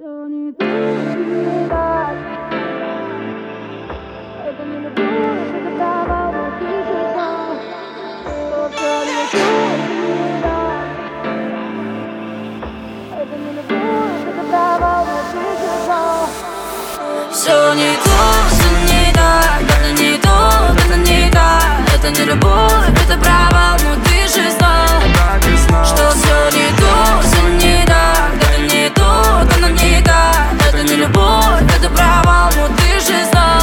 Все не так, не так. Это не любовь, это право, но ты же знал, что все не так. Это не любовь, это право, но ты же знал. Все не то, все не так. Это не то, это не так. Это не любовь, это право, но ты же знал, что все не то, все не так. Это не то, это не так. Это не любовь, это право, но ты же знал.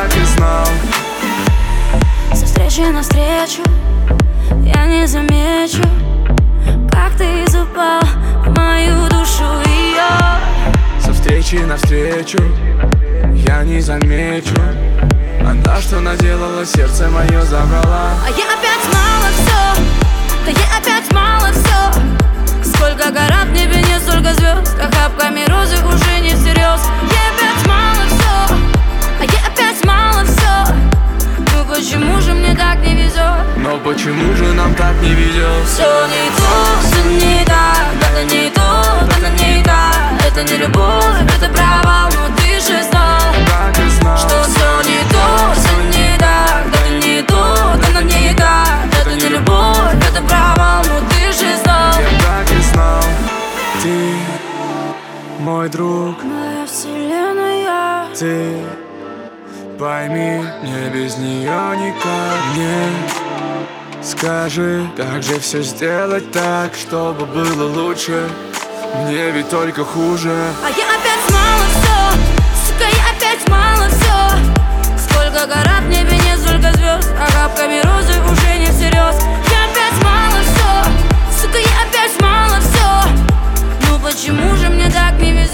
Со встречи на встречу я не замечу, как ты запал в мою душу ее. Со встречи навстречу я не замечу, она что наделала, сердце мое забрала. А я опять мало все, да я опять мало все. Сколько гора в небе, не столько звезд, охапками розы уже не всерьез. Я опять мало все, а я опять мало все. Ну почему же мне так не везет? Но почему же нам так не везет? Все не то, все не так. Это не то, это не так. Это не любовь, это провал, но ты же знал, что все не то, все не так. Это не то, это не так. Это не любовь, это провал, но ты же знал. Я так и знал. Ты мой друг, Моя вселенная. ты пойми, мне без нее никак. Мне скажи, как же все сделать так, чтобы было лучше. Мне ведь только хуже. А я опять мало все, сука, я опять мало все. Сколько гора в небе, не столько звезд, охапками розы уже не всерьез. Я опять мало все, сука, я опять мало все. Ну почему же мне так не везет?